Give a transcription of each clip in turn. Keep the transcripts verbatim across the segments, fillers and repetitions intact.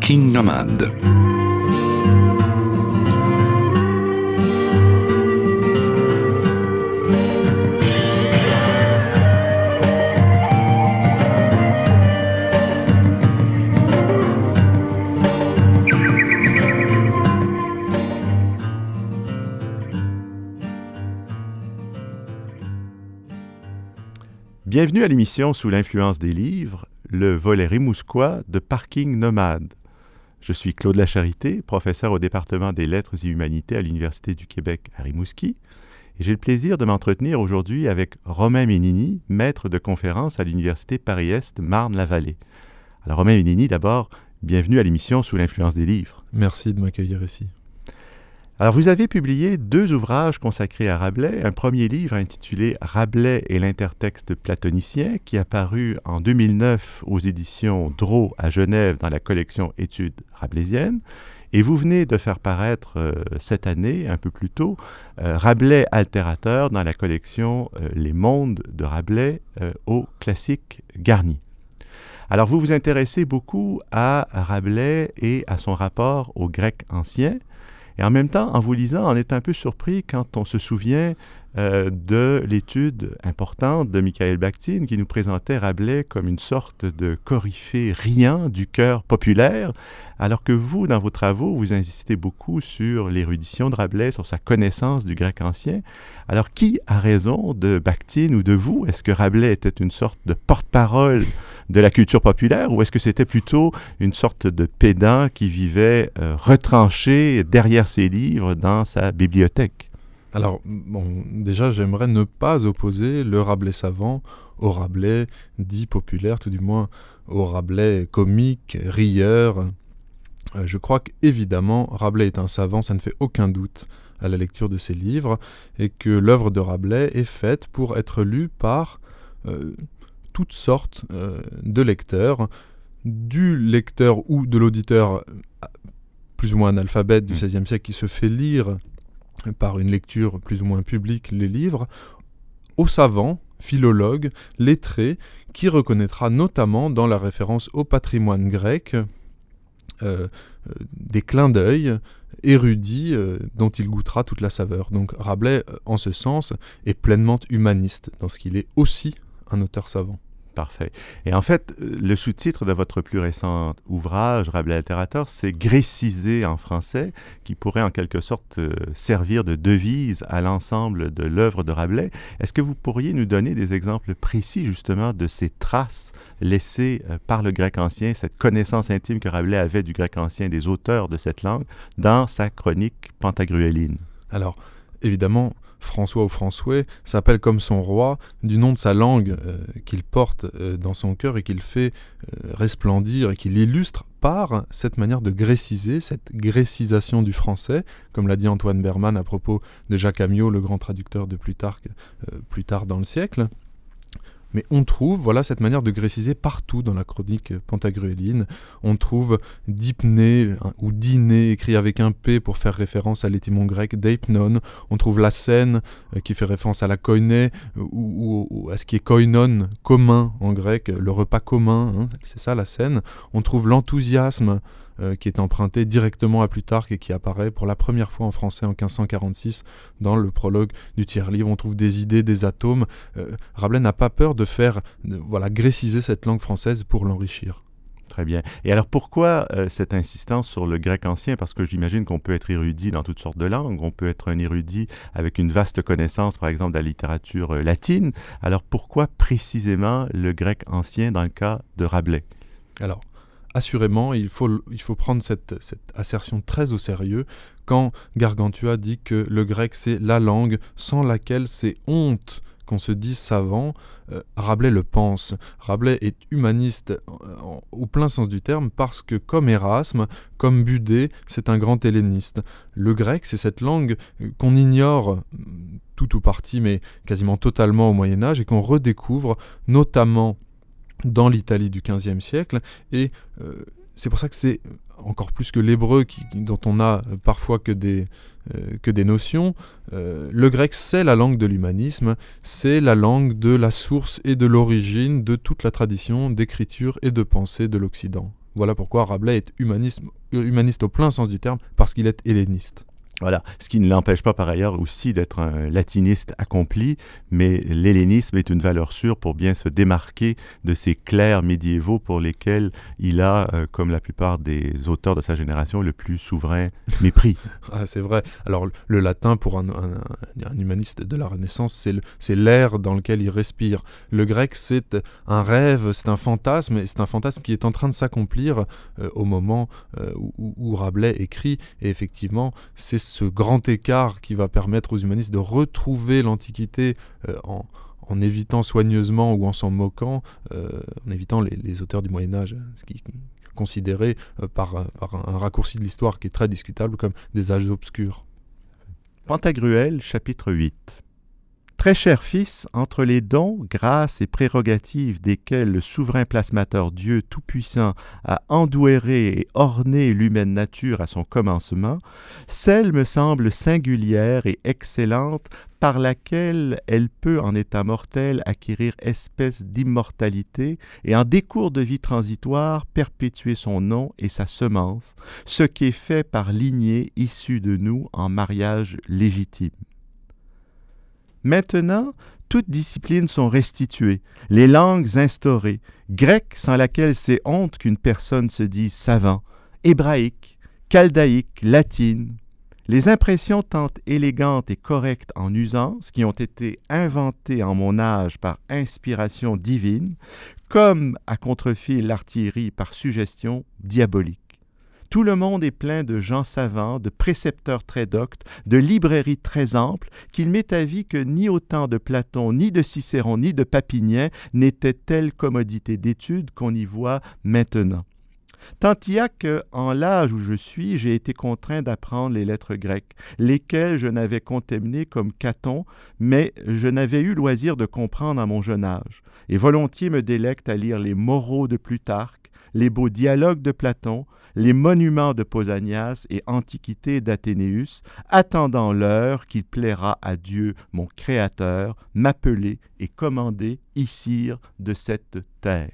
Parking Nomade. Bienvenue à l'émission Sous l'influence des livres, le volet rimouskois de Parking Nomade. Je suis Claude Lacharité, professeur au département des lettres et humanités à l'Université du Québec à Rimouski, et j'ai le plaisir de m'entretenir aujourd'hui avec Romain Ménini, maître de conférence à l'Université Paris-Est Marne-la-Vallée. Alors Romain Ménini, d'abord, bienvenue à l'émission Sous l'influence des livres. Merci de m'accueillir ici. Alors, vous avez publié deux ouvrages consacrés à Rabelais. Un premier livre intitulé « Rabelais et l'intertexte platonicien » qui est apparu en deux mille neuf aux éditions Drault à Genève dans la collection Études rabelaisiennes. Et vous venez de faire paraître euh, cette année, un peu plus tôt, euh, Rabelais altérateur dans la collection euh, Les Mondes de Rabelais euh, au classique Garnier. Alors, vous vous intéressez beaucoup à Rabelais et à son rapport au grec ancien. Et en même temps, en vous lisant, on est un peu surpris quand on se souvient euh, de l'étude importante de Michael Bakhtin qui nous présentait Rabelais comme une sorte de coryphée riant du cœur populaire, alors que vous, dans vos travaux, vous insistez beaucoup sur l'érudition de Rabelais, sur sa connaissance du grec ancien. Alors, qui a raison de Bakhtin ou de vous? Est-ce que Rabelais était une sorte de porte-parole de la culture populaire, ou est-ce que c'était plutôt une sorte de pédant qui vivait euh, retranché derrière ses livres dans sa bibliothèque? Alors, bon, déjà, j'aimerais ne pas opposer le Rabelais savant au Rabelais dit populaire, tout du moins au Rabelais comique, rieur. Euh, je crois qu'évidemment, Rabelais est un savant, ça ne fait aucun doute à la lecture de ses livres, et que l'œuvre de Rabelais est faite pour être lue par euh, toutes sortes euh, de lecteurs, du lecteur ou de l'auditeur plus ou moins analphabète du seizième siècle qui se fait lire par une lecture plus ou moins publique les livres, aux savants, philologues, lettrés, qui reconnaîtra notamment dans la référence au patrimoine grec euh, euh, des clins d'œil érudits euh, dont il goûtera toute la saveur. Donc Rabelais, en ce sens, est pleinement humaniste, dans ce qu'il est aussi un auteur savant. Parfait. Et en fait, le sous-titre de votre plus récent ouvrage, Rabelais altérateur, c'est « Grécisé » en français, qui pourrait en quelque sorte euh, servir de devise à l'ensemble de l'œuvre de Rabelais. Est-ce que vous pourriez nous donner des exemples précis justement de ces traces laissées euh, par le grec ancien, cette connaissance intime que Rabelais avait du grec ancien, des auteurs de cette langue, dans sa chronique pantagruéline? Alors, évidemment, François ou François s'appelle comme son roi du nom de sa langue euh, qu'il porte euh, dans son cœur et qu'il fait euh, resplendir et qu'il illustre par cette manière de gréciser, cette grécisation du français, comme l'a dit Antoine Berman à propos de Jacques Amiot, le grand traducteur de Plutarque, euh, plus tard dans le siècle. Mais on trouve voilà, cette manière de gréciser partout dans la chronique pantagruéline. On trouve dipné hein, ou dîner écrit avec un P pour faire référence à l'étymon grec deipnon. On trouve la scène euh, qui fait référence à la koiné ou, ou, ou à ce qui est koinon, commun en grec, le repas commun, hein, c'est ça la scène. On trouve l'enthousiasme Euh, qui est emprunté directement à Plutarque et qui apparaît pour la première fois en français en quinze cent quarante-six dans le prologue du tiers-livre. On trouve des idées, des atomes. Euh, Rabelais n'a pas peur de faire, de, voilà, gréciser cette langue française pour l'enrichir. Très bien. Et alors pourquoi euh, cette insistance sur le grec ancien? Parce que j'imagine qu'on peut être érudit dans toutes sortes de langues. On peut être un érudit avec une vaste connaissance, par exemple, de la littérature euh, latine. Alors pourquoi précisément le grec ancien dans le cas de Rabelais? Alors, assurément, il faut, il faut prendre cette, cette assertion très au sérieux quand Gargantua dit que le grec, c'est la langue sans laquelle c'est honte qu'on se dise savant. Euh, Rabelais le pense. Rabelais est humaniste euh, en, au plein sens du terme parce que, comme Erasme, comme Budé, c'est un grand helléniste. Le grec, c'est cette langue euh, qu'on ignore tout ou partie, mais quasiment totalement au Moyen-Âge et qu'on redécouvre, notamment dans l'Italie du quinzième siècle, et euh, c'est pour ça que c'est encore plus que l'hébreu qui, dont on a parfois que des, euh, que des notions. Euh, le grec, c'est la langue de l'humanisme, c'est la langue de la source et de l'origine de toute la tradition d'écriture et de pensée de l'Occident. Voilà pourquoi Rabelais est humanisme, humaniste au plein sens du terme, parce qu'il est helléniste. Voilà, ce qui ne l'empêche pas par ailleurs aussi d'être un latiniste accompli, mais l'hellénisme est une valeur sûre pour bien se démarquer de ces clercs médiévaux pour lesquels il a, euh, comme la plupart des auteurs de sa génération, le plus souverain mépris. Ah, c'est vrai. Alors le latin pour un, un, un humaniste de la Renaissance, c'est, le, c'est l'air dans lequel il respire. Le grec, c'est un rêve, c'est un fantasme, et c'est un fantasme qui est en train de s'accomplir euh, au moment euh, où, où Rabelais écrit, et effectivement, c'est ce grand écart qui va permettre aux humanistes de retrouver l'Antiquité euh, en, en évitant soigneusement ou en s'en moquant, euh, en évitant les, les auteurs du Moyen-Âge, ce qui est considéré euh, par, par un, un raccourci de l'histoire qui est très discutable comme des âges obscurs. Pantagruel, chapitre huit. Très cher fils, entre les dons, grâces et prérogatives desquels le souverain plasmateur Dieu Tout-Puissant a endouéré et orné l'humaine nature à son commencement, celle me semble singulière et excellente par laquelle elle peut, en état mortel, acquérir espèce d'immortalité et en décours de vie transitoire perpétuer son nom et sa semence, ce qui est fait par lignée issue de nous en mariage légitime. Maintenant, toutes disciplines sont restituées, les langues instaurées, grec sans laquelle c'est honte qu'une personne se dise savant, hébraïque, chaldaïque, latine. Les impressions tant élégantes et correctes en usance qui ont été inventées en mon âge par inspiration divine, comme à contrefil l'artillerie par suggestion diabolique. Tout le monde est plein de gens savants, de précepteurs très doctes, de librairies très amples, qu'il m'est avis que ni au temps de Platon, ni de Cicéron, ni de Papinien n'était telle commodité d'étude qu'on y voit maintenant. Tant il y a que, en l'âge où je suis, j'ai été contraint d'apprendre les lettres grecques, lesquelles je n'avais contemnées comme Caton, mais je n'avais eu loisir de comprendre à mon jeune âge, et volontiers me délecte à lire les moraux de Plutarque, les beaux dialogues de Platon, les monuments de Pausanias et Antiquités d'Athénéus, attendant l'heure qu'il plaira à Dieu, mon Créateur, m'appeler et commander issir de cette terre.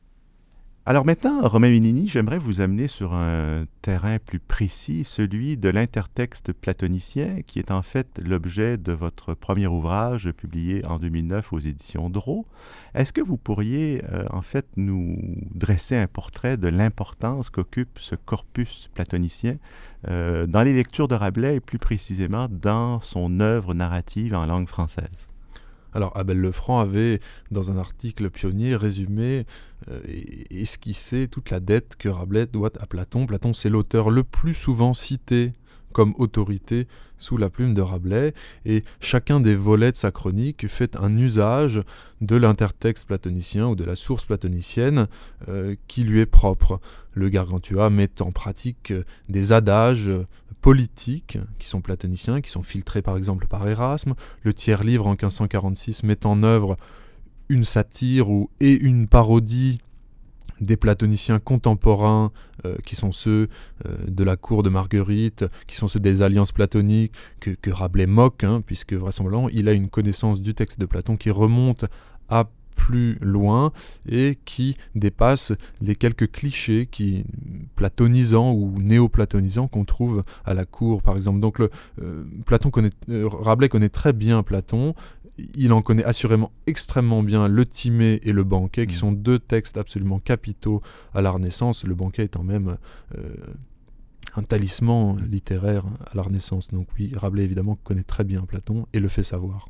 Alors maintenant, Romain Benigni, j'aimerais vous amener sur un terrain plus précis, celui de l'intertexte platonicien, qui est en fait l'objet de votre premier ouvrage publié en deux mille neuf aux éditions Drault. Est-ce que vous pourriez euh, en fait nous dresser un portrait de l'importance qu'occupe ce corpus platonicien euh, dans les lectures de Rabelais et plus précisément dans son œuvre narrative en langue française? Alors, Abel Lefranc avait, dans un article pionnier, résumé euh, et esquissé toute la dette que Rabelais doit à Platon. Platon, c'est l'auteur le plus souvent cité comme autorité sous la plume de Rabelais, et chacun des volets de sa chronique fait un usage de l'intertexte platonicien ou de la source platonicienne euh, qui lui est propre. Le Gargantua met en pratique des adages politiques qui sont platoniciens, qui sont filtrés par exemple par Erasme. Le tiers-livre en quinze cent quarante-six met en œuvre une satire ou, et une parodie des platoniciens contemporains euh, qui sont ceux euh, de la cour de Marguerite, qui sont ceux des alliances platoniques que, que Rabelais moque, hein, puisque vraisemblablement il a une connaissance du texte de Platon qui remonte à plus loin et qui dépasse les quelques clichés qui, platonisants ou néo-platonisants qu'on trouve à la cour par exemple. Donc le, euh, Platon connaît, euh, Rabelais connaît très bien Platon. Il en connaît assurément extrêmement bien le Timée et le Banquet, qui sont deux textes absolument capitaux à la Renaissance, le Banquet étant même euh, un talisman littéraire à la Renaissance. Donc oui, Rabelais évidemment connaît très bien Platon et le fait savoir.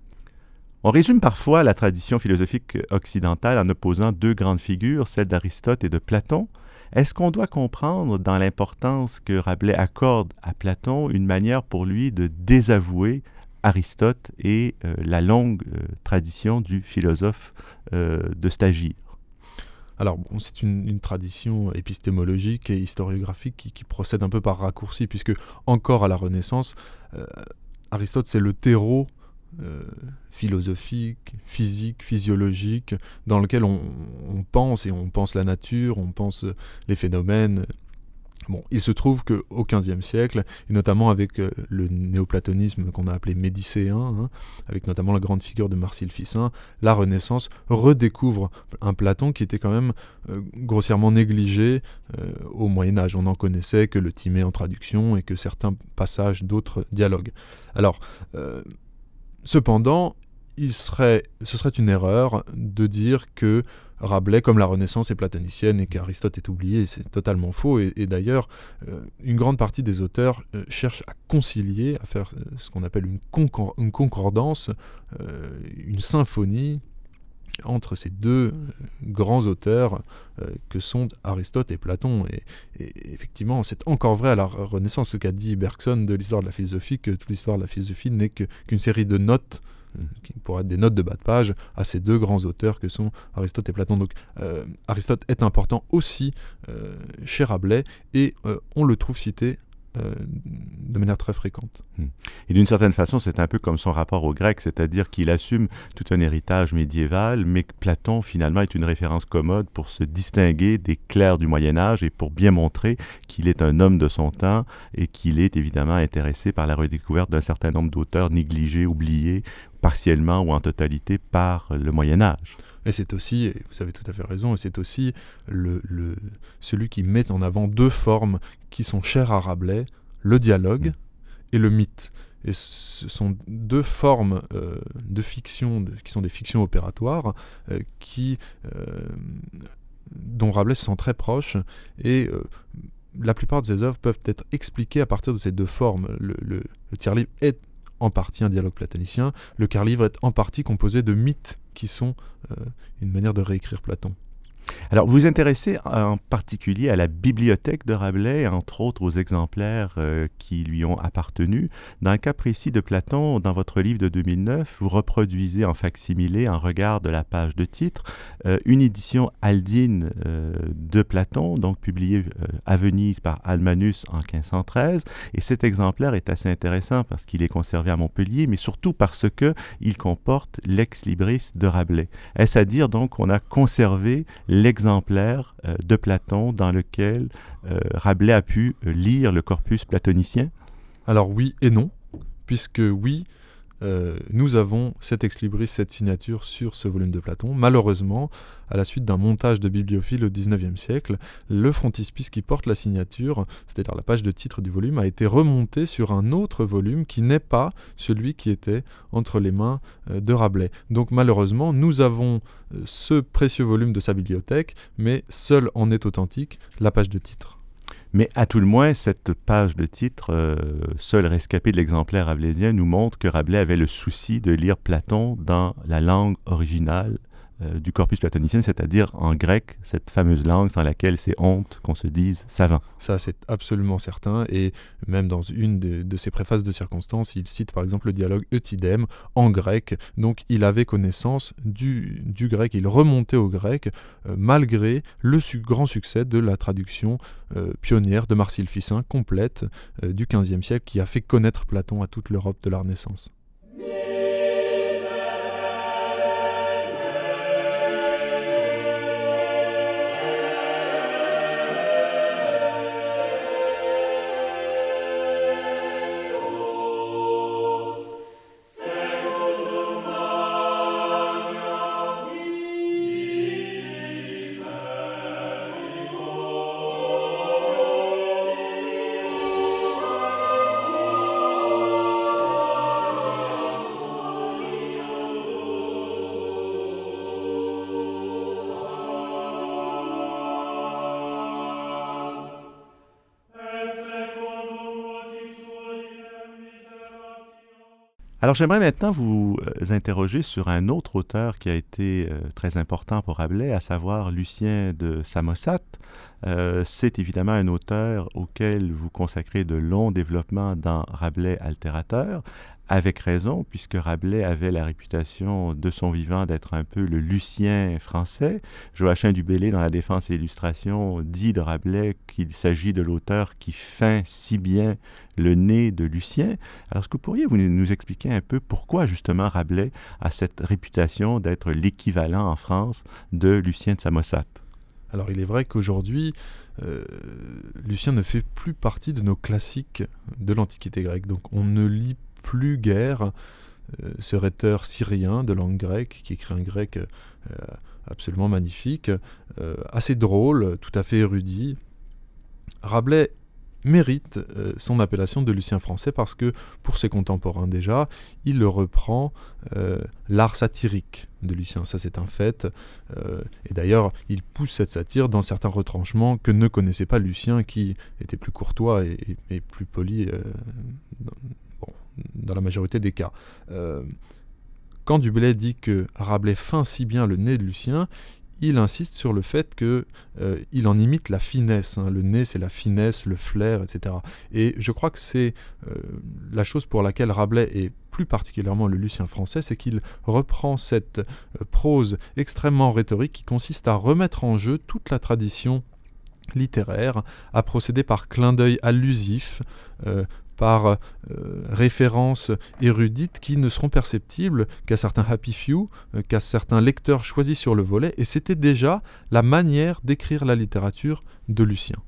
On résume parfois la tradition philosophique occidentale en opposant deux grandes figures, celle d'Aristote et de Platon. Est-ce qu'on doit comprendre dans l'importance que Rabelais accorde à Platon une manière pour lui de désavouer Aristote et euh, la longue euh, tradition du philosophe euh, de Stagire? Alors, bon, c'est une, une tradition épistémologique et historiographique qui, qui procède un peu par raccourci, puisque encore à la Renaissance, euh, Aristote, c'est le terreau euh, philosophique, physique, physiologique, dans lequel on, on pense, et on pense la nature, on pense les phénomènes Bon, il se trouve qu'au quinzième siècle, et notamment avec euh, le néoplatonisme qu'on a appelé médicéen, hein, avec notamment la grande figure de Marcille Ficin, la Renaissance redécouvre un Platon qui était quand même euh, grossièrement négligé euh, au Moyen-Âge. On n'en connaissait que le Timée en traduction et que certains passages d'autres dialogues. Alors, euh, cependant, il serait, ce serait une erreur de dire que Rabelais, comme la Renaissance, est platonicienne et qu'Aristote est oublié, c'est totalement faux. Et, et d'ailleurs, euh, une grande partie des auteurs euh, cherchent à concilier, à faire euh, ce qu'on appelle une, concor- une concordance, euh, une symphonie entre ces deux euh, grands auteurs euh, que sont Aristote et Platon. Et, et effectivement, c'est encore vrai à la Renaissance, ce qu'a dit Bergson de l'histoire de la philosophie, que toute l'histoire de la philosophie n'est que, qu'une série de notes qui pourraient être des notes de bas de page à ces deux grands auteurs que sont Aristote et Platon. Donc euh, Aristote est important aussi euh, chez Rabelais et euh, on le trouve cité euh, de manière très fréquente. Et d'une certaine façon, c'est un peu comme son rapport au grec, c'est-à-dire qu'il assume tout un héritage médiéval, mais que Platon, finalement, est une référence commode pour se distinguer des clercs du Moyen-Âge et pour bien montrer qu'il est un homme de son temps et qu'il est évidemment intéressé par la redécouverte d'un certain nombre d'auteurs négligés, oubliés, partiellement ou en totalité par le Moyen-Âge. Et c'est aussi, et vous avez tout à fait raison, et c'est aussi le, le, celui qui met en avant deux formes qui sont chères à Rabelais, le dialogue mmh. et le mythe. Et ce sont deux formes euh, de fiction, de, qui sont des fictions opératoires, euh, qui, euh, dont Rabelais se sent très proche, et euh, la plupart de ses œuvres peuvent être expliquées à partir de ces deux formes. Le, le, le tiers-livre est en partie un dialogue platonicien, le quart-livre est en partie composé de mythes qui sont euh, une manière de réécrire Platon. Alors, vous vous intéressez en particulier à la bibliothèque de Rabelais, entre autres aux exemplaires euh, qui lui ont appartenu. Dans le cas précis de Platon, dans votre livre de deux mille neuf, vous reproduisez en facsimilé, en regard de la page de titre, euh, une édition aldine euh, de Platon, donc publiée euh, à Venise par Almanus en quinze cent treize. Et cet exemplaire est assez intéressant parce qu'il est conservé à Montpellier, mais surtout parce qu'il comporte l'ex libris de Rabelais. Est-ce à dire donc qu'on a conservé l'exemplaire euh, de Platon dans lequel euh, Rabelais a pu euh, lire le corpus platonicien? Alors oui et non, puisque oui, euh, nous avons cet ex-libris, cette signature sur ce volume de Platon. Malheureusement, à la suite d'un montage de bibliophile au dix-neuvième siècle, le frontispice qui porte la signature, c'est-à-dire la page de titre du volume, a été remonté sur un autre volume qui n'est pas celui qui était entre les mains euh, de Rabelais. Donc malheureusement, nous avons euh, ce précieux volume de sa bibliothèque, mais seul en est authentique la page de titre. Mais à tout le moins, cette page de titre, euh, seul rescapé de l'exemplaire rabelaisien, nous montre que Rabelais avait le souci de lire Platon dans la langue originale euh, du corpus platonicien, c'est-à-dire en grec, cette fameuse langue sans laquelle c'est honte qu'on se dise savant. Ça, c'est absolument certain, et même dans une de, de ses préfaces de circonstances, il cite par exemple le dialogue Eutydème en grec, donc il avait connaissance du, du grec, il remontait au grec, euh, malgré le su- grand succès de la traduction euh, pionnière de Marcille Ficin, complète, euh, du quinzième siècle, qui a fait connaître Platon à toute l'Europe de la Renaissance. Alors j'aimerais maintenant vous euh, interroger sur un autre auteur qui a été euh, très important pour Rabelais, à savoir Lucien de Samosate. Euh, c'est évidemment un auteur auquel vous consacrez de longs développements dans Rabelais altérateur, avec raison, puisque Rabelais avait la réputation de son vivant d'être un peu le Lucien français. Joachim du Bellay, dans La Défense et l'Illustration, dit de Rabelais qu'il s'agit de l'auteur qui feint si bien le nez de Lucien. Alors, est-ce que vous pourriez vous nous expliquer un peu pourquoi, justement, Rabelais a cette réputation d'être l'équivalent en France de Lucien de Samosate? Alors il est vrai qu'aujourd'hui, euh, Lucien ne fait plus partie de nos classiques de l'Antiquité grecque. Donc on ne lit plus guère euh, ce rhéteur syrien de langue grecque qui écrit un grec euh, absolument magnifique, euh, assez drôle, tout à fait érudit. Rabelais mérite euh, son appellation de Lucien français parce que, pour ses contemporains déjà, il le reprend euh, l'art satirique de Lucien, ça c'est un fait, euh, et d'ailleurs il pousse cette satire dans certains retranchements que ne connaissait pas Lucien, qui était plus courtois et, et, et plus poli euh, dans, bon, dans la majorité des cas. Euh, quand Du Bellay dit que Rabelais feint si bien le nez de Lucien, il insiste sur le fait qu'il euh, en imite la finesse. Hein. Le nez, c'est la finesse, le flair, et cetera. Et je crois que c'est euh, la chose pour laquelle Rabelais, et plus particulièrement le Lucien français, c'est qu'il reprend cette euh, prose extrêmement rhétorique qui consiste à remettre en jeu toute la tradition littéraire, à procéder par clin d'œil allusif, euh, par euh, références érudites qui ne seront perceptibles qu'à certains happy few, euh, qu'à certains lecteurs choisis sur le volet, et c'était déjà la manière d'écrire la littérature de Lucien.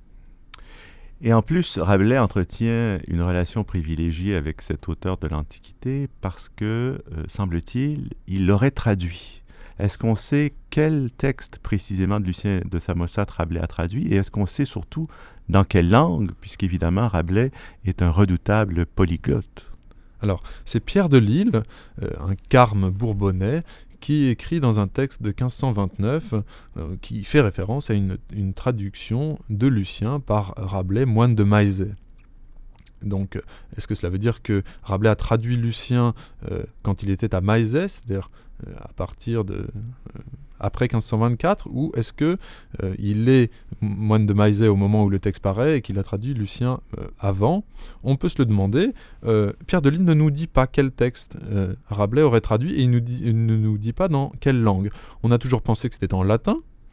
Et en plus, Rabelais entretient une relation privilégiée avec cet auteur de l'Antiquité parce que, euh, semble-t-il, il l'aurait traduit. Est-ce qu'on sait quel texte précisément de Lucien de Samosate Rabelais a traduit, et est-ce qu'on sait surtout dans quelle langue, puisqu'évidemment Rabelais est un redoutable polyglotte? Alors, c'est Pierre de Lille, euh, un carme bourbonnais, qui écrit dans un texte de quinze cent vingt-neuf, euh, qui fait référence à une, une traduction de Lucien par Rabelais, moine de Maillezais. Donc, est-ce que cela veut dire que Rabelais a traduit Lucien euh, quand il était à Maillezais, c'est-à-dire euh, à partir de... Euh, après quinze cent vingt-quatre, ou est-ce que euh, il est moine de Maillezais au moment où le texte paraît et qu'il a traduit Lucien euh, avant? On peut se le demander. Euh, Pierre de Lille ne nous dit pas quel texte euh, Rabelais aurait traduit, et il, nous dit, il ne nous dit pas dans quelle langue. On a toujours pensé que c'était en latin.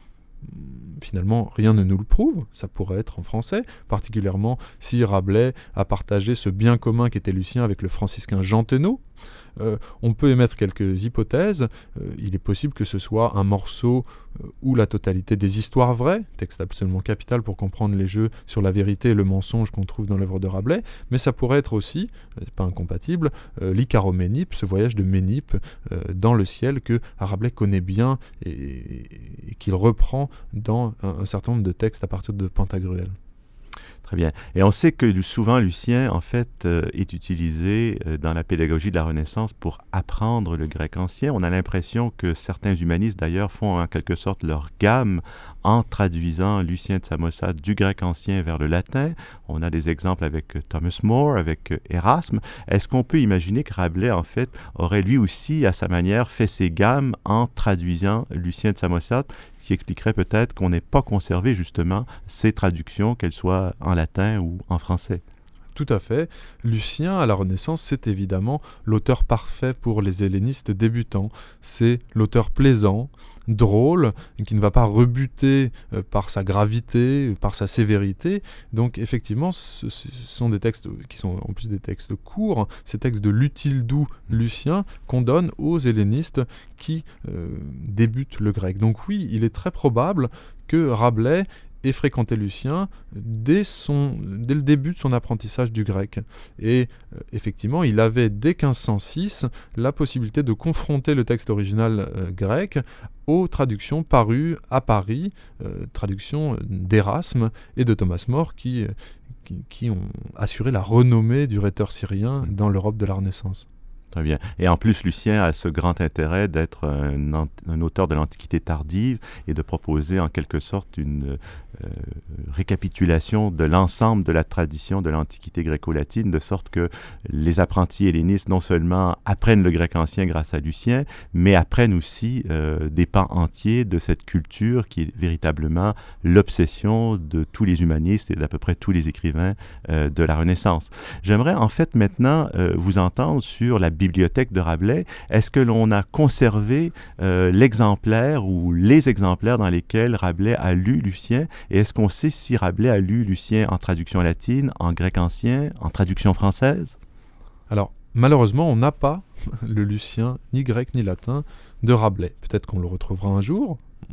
Finalement, rien ne nous le prouve, ça pourrait être en français, particulièrement si Rabelais a partagé ce bien commun qu'était Lucien avec le franciscain Jean Thénault. Euh, on peut émettre quelques hypothèses. Euh, il est possible que ce soit un morceau euh, où la totalité des histoires vraies, texte absolument capital pour comprendre les jeux sur la vérité et le mensonge qu'on trouve dans l'œuvre de Rabelais, mais ça pourrait être aussi, euh, c'est pas incompatible, euh, l'Icaroménipe, ce voyage de Ménippe euh, dans le ciel que Rabelais connaît bien et, et, et qu'il reprend dans un, un certain nombre de textes à partir de Pantagruel. Très bien. Et on sait que souvent Lucien, en fait, euh, est utilisé euh, dans la pédagogie de la Renaissance pour apprendre le grec ancien. On a l'impression que certains humanistes, d'ailleurs, font en quelque sorte leur gamme en traduisant Lucien de Samosate du grec ancien vers le latin. On a des exemples avec Thomas More, avec Erasme. Est-ce qu'on peut imaginer que Rabelais, en fait, aurait lui aussi, à sa manière, fait ses gammes en traduisant Lucien de Samosate, ce qui expliquerait peut-être qu'on n'ait pas conservé justement ces traductions, qu'elles soient en latin ou en français? Tout à fait. Lucien, à la Renaissance, c'est évidemment l'auteur parfait pour les hellénistes débutants. C'est l'auteur plaisant, drôle, qui ne va pas rebuter euh, par sa gravité, par sa sévérité. Donc effectivement, ce, ce sont des textes qui sont en plus des textes courts, ces textes de l'utile doux Lucien qu'on donne aux hellénistes qui euh, débutent le grec. Donc oui, il est très probable que Rabelais et fréquentait Lucien dès, son, dès le début de son apprentissage du grec. Et euh, effectivement, il avait dès quinze cent six la possibilité de confronter le texte original euh, grec aux traductions parues à Paris, euh, traductions d'Erasme et de Thomas More qui, qui, qui ont assuré la renommée du rhéteur syrien dans l'Europe de la Renaissance. Très bien. Et en plus, Lucien a ce grand intérêt d'être un, un auteur de l'Antiquité tardive et de proposer en quelque sorte une euh, récapitulation de l'ensemble de la tradition de l'Antiquité gréco-latine, de sorte que les apprentis hellénistes non seulement apprennent le grec ancien grâce à Lucien, mais apprennent aussi euh, des pans entiers de cette culture qui est véritablement l'obsession de tous les humanistes et d'à peu près tous les écrivains euh, de la Renaissance. J'aimerais en fait maintenant euh, vous entendre sur la bibliothèque de Rabelais. Est-ce que l'on a conservé euh, l'exemplaire ou les exemplaires dans lesquels Rabelais a lu Lucien? Et est-ce qu'on sait si Rabelais a lu Lucien en traduction latine, en grec ancien, en traduction française? Alors, malheureusement, on n'a pas le Lucien, ni grec ni latin, de Rabelais. Peut-être qu'on le retrouvera un jour.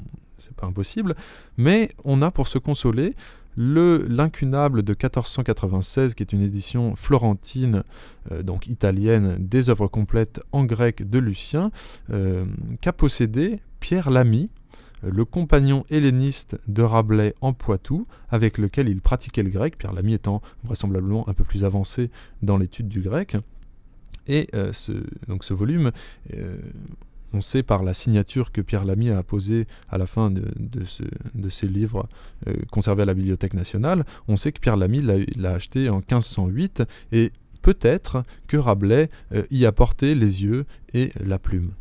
c'est pas impossible, mais on a pour se consoler le l'incunable de quatorze cent quatre-vingt-seize, qui est une édition florentine, euh, donc italienne, des œuvres complètes en grec de Lucien, euh, qu'a possédé Pierre Lamy, le compagnon helléniste de Rabelais en Poitou, avec lequel il pratiquait le grec, Pierre Lamy étant vraisemblablement un peu plus avancé dans l'étude du grec. Et euh, ce, donc ce volume, euh, on sait par la signature que Pierre Lamy a apposée à la fin de, de, ce, de ces livres euh, conservés à la Bibliothèque nationale, on sait que Pierre Lamy l'a, l'a acheté en quinze cent huit, et peut-être que Rabelais euh, y a porté les yeux et la plume.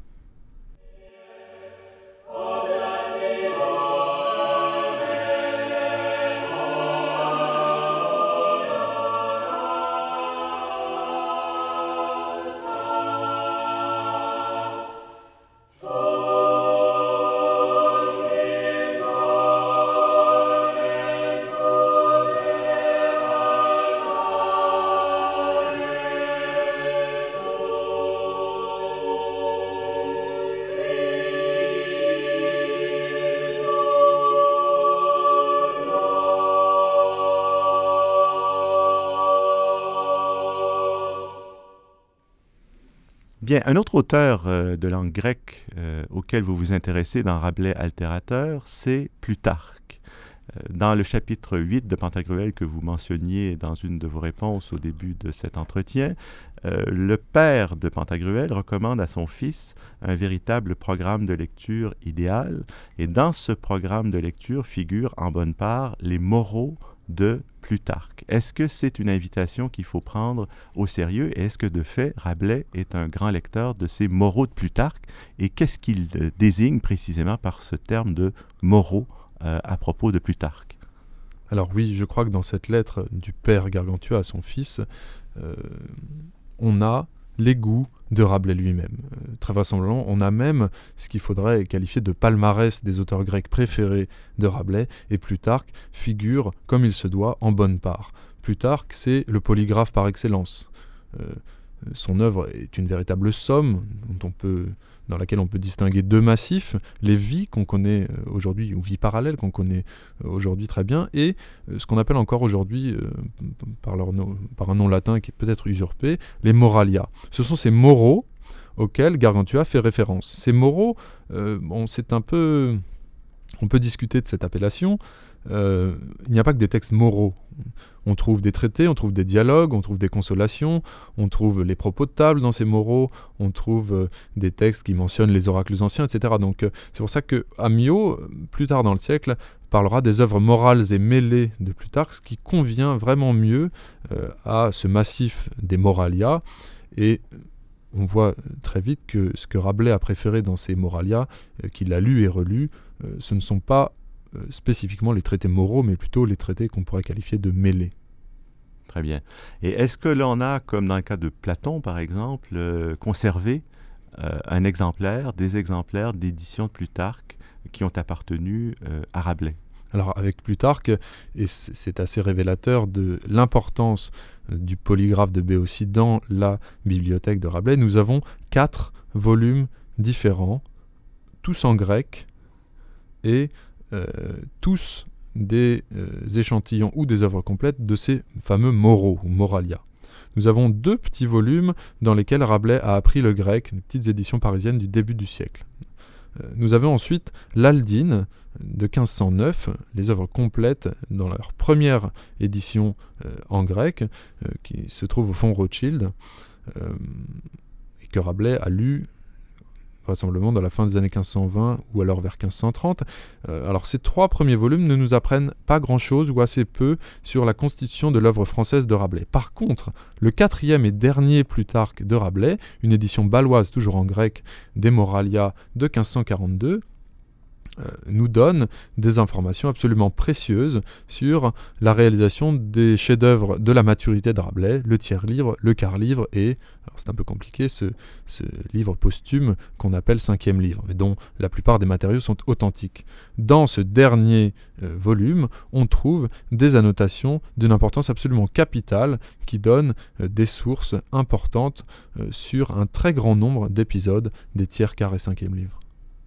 Bien, un autre auteur euh, de langue grecque euh, auquel vous vous intéressez dans Rabelais Altérateur, c'est Plutarque. Euh, dans le chapitre huit de Pantagruel que vous mentionniez dans une de vos réponses au début de cet entretien, euh, le père de Pantagruel recommande à son fils un véritable programme de lecture idéal, et dans ce programme de lecture figurent en bonne part les moraux de Plutarque. Est-ce que c'est une invitation qu'il faut prendre au sérieux, et est-ce que de fait Rabelais est un grand lecteur de ces moraux de Plutarque, et qu'est-ce qu'il euh, désigne précisément par ce terme de moraux euh, à propos de Plutarque? Alors oui, je crois que dans cette lettre du père Gargantua à son fils, euh, on a les goûts de Rabelais lui-même. Euh, très vraisemblablement, on a même ce qu'il faudrait qualifier de palmarès des auteurs grecs préférés de Rabelais, et Plutarque figure, comme il se doit, en bonne part. Plutarque, c'est le polygraphe par excellence. Euh, son œuvre est une véritable somme dont on peut, dans laquelle on peut distinguer deux massifs, les vies qu'on connaît aujourd'hui, ou vies parallèles qu'on connaît aujourd'hui très bien, et ce qu'on appelle encore aujourd'hui, euh, par, leur no- par un nom latin qui est peut-être usurpé, les moralia. Ce sont ces moraux auxquels Gargantua fait référence. Ces moraux, euh, bon, c'est un peu... On peut discuter de cette appellation. Euh, il n'y a pas que des textes moraux. On trouve des traités, on trouve des dialogues, on trouve des consolations, on trouve les propos de table dans ces moraux, on trouve euh, des textes qui mentionnent les oracles anciens, et cetera. Donc euh, c'est pour ça que Amyot, plus tard dans le siècle, parlera des œuvres morales et mêlées de Plutarque, ce qui convient vraiment mieux euh, à ce massif des moralia. Et on voit très vite que ce que Rabelais a préféré dans ces moralia, euh, qu'il a lu et relu, euh, ce ne sont pas euh, spécifiquement les traités moraux, mais plutôt les traités qu'on pourrait qualifier de mêlés. Très bien. Et est-ce que l'on a, comme dans le cas de Platon par exemple, euh, conservé euh, un exemplaire, des exemplaires d'éditions de Plutarque qui ont appartenu euh, à Rabelais? Alors avec Plutarque, et c'est assez révélateur de l'importance du polygraphe de Béotie dans la bibliothèque de Rabelais, nous avons quatre volumes différents, tous en grec, et euh, tous des euh, échantillons ou des œuvres complètes de ces fameux moraux, ou moralia. Nous avons deux petits volumes dans lesquels Rabelais a appris le grec, des petites éditions parisiennes du début du siècle. Euh, nous avons ensuite l'Aldine de quinze cent neuf, les œuvres complètes dans leur première édition euh, en grec, euh, qui se trouve au fond Rothschild, euh, et que Rabelais a lu vraisemblablement dans la fin des années quinze cent vingt ou alors vers quinze cent trente. Euh, alors ces trois premiers volumes ne nous apprennent pas grand-chose ou assez peu sur la constitution de l'œuvre française de Rabelais. Par contre, le quatrième et dernier Plutarque de Rabelais, une édition bâloise toujours en grec des Moralia de quinze cent quarante-deux, Euh, nous donne des informations absolument précieuses sur la réalisation des chefs-d'œuvre de la maturité de Rabelais, le tiers-livre, le quart-livre et, alors c'est un peu compliqué, ce, ce livre posthume qu'on appelle cinquième livre, et dont la plupart des matériaux sont authentiques. Dans ce dernier euh, volume, on trouve des annotations d'une importance absolument capitale qui donnent euh, des sources importantes euh, sur un très grand nombre d'épisodes des tiers, quart et cinquième livres.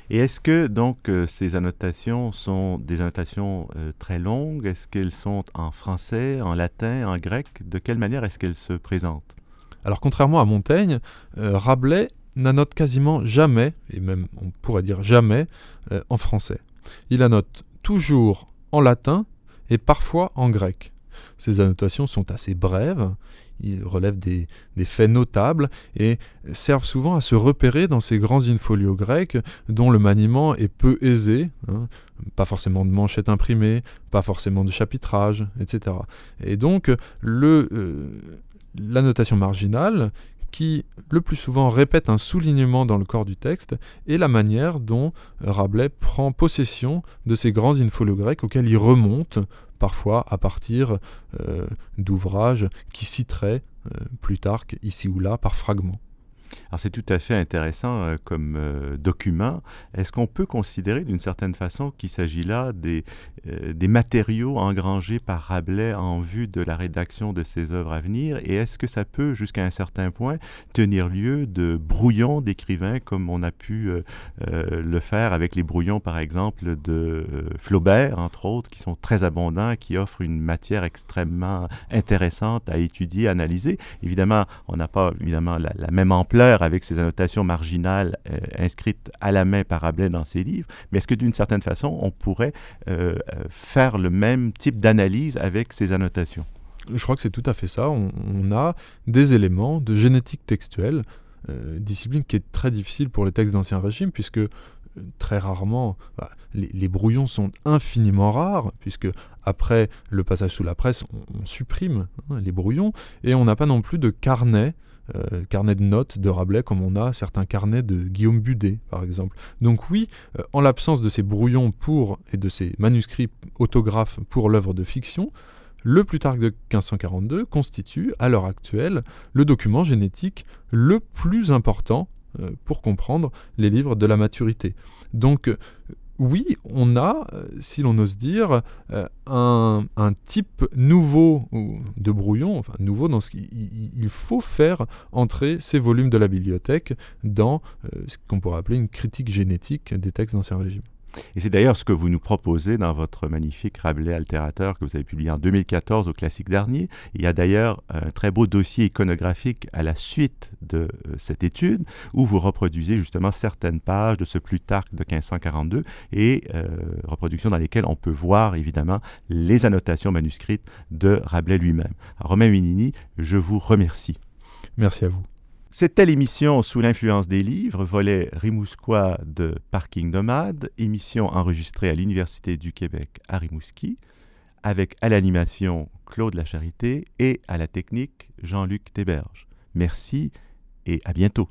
Et est-ce que donc euh, ces annotations sont des annotations euh, très longues? Est-ce qu'elles sont en français, en latin, en grec? De quelle manière est-ce qu'elles se présentent? Alors contrairement à Montaigne, euh, Rabelais n'annote quasiment jamais, et même on pourrait dire jamais, euh, en français. Il annote toujours en latin et parfois en grec. Ces annotations sont assez brèves, ils relèvent des, des faits notables et servent souvent à se repérer dans ces grands in-folio grecs dont le maniement est peu aisé, hein, pas forcément de manchettes imprimées, pas forcément de chapitrage, et cetera. Et donc le, euh, l'annotation marginale, qui le plus souvent répète un soulignement dans le corps du texte, est la manière dont Rabelais prend possession de ces grands in-folio grecs auxquels il remonte, parfois à partir euh, d'ouvrages qui citeraient euh, Plutarque ici ou là par fragments. Alors c'est tout à fait intéressant euh, comme euh, document. Est-ce qu'on peut considérer d'une certaine façon qu'il s'agit là des, euh, des matériaux engrangés par Rabelais en vue de la rédaction de ses œuvres à venir? Et est-ce que ça peut, jusqu'à un certain point, tenir lieu de brouillons d'écrivains comme on a pu euh, euh, le faire avec les brouillons, par exemple, de euh, Flaubert, entre autres, qui sont très abondants, qui offrent une matière extrêmement intéressante à étudier, à analyser? Évidemment, on n'a pas évidemment la, la même ampleur avec ces annotations marginales euh, inscrites à la main par Rabelais dans ses livres, mais est-ce que d'une certaine façon, on pourrait euh, faire le même type d'analyse avec ces annotations? Je crois que c'est tout à fait ça. On, on a des éléments de génétique textuelle, euh, discipline qui est très difficile pour les textes d'Ancien Régime, puisque euh, très rarement, bah, les, les brouillons sont infiniment rares, puisque après le passage sous la presse, on, on supprime hein, les brouillons, et on n'a pas non plus de carnet Euh, carnet de notes de Rabelais comme on a certains carnets de Guillaume Budet par exemple. Donc oui, euh, en l'absence de ces brouillons pour, et de ces manuscrits autographes pour l'œuvre de fiction, le Plutarque de quinze cent quarante-deux constitue à l'heure actuelle le document génétique le plus important euh, pour comprendre les livres de la maturité. Donc euh, oui, on a, euh, si l'on ose dire, euh, un, un type nouveau de brouillon, enfin nouveau dans ce qu'il il faut faire entrer ces volumes de la bibliothèque dans euh, ce qu'on pourrait appeler une critique génétique des textes d'Ancien Régime. Et c'est d'ailleurs ce que vous nous proposez dans votre magnifique Rabelais Altérateur que vous avez publié en deux mille quatorze au Classique Darnier. Il y a d'ailleurs un très beau dossier iconographique à la suite de euh, cette étude où vous reproduisez justement certaines pages de ce Plutarque de quinze cent quarante-deux et euh, reproductions dans lesquelles on peut voir évidemment les annotations manuscrites de Rabelais lui-même. Alors, Romain Minini, je vous remercie. Merci à vous. C'était l'émission Sous l'influence des livres, volet Rimousquois de Parking Nomade, émission enregistrée à l'Université du Québec à Rimouski, avec à l'animation Claude Lacharité et à la technique Jean-Luc Théberge. Merci et à bientôt.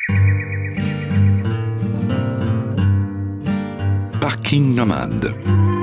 Parking Nomade.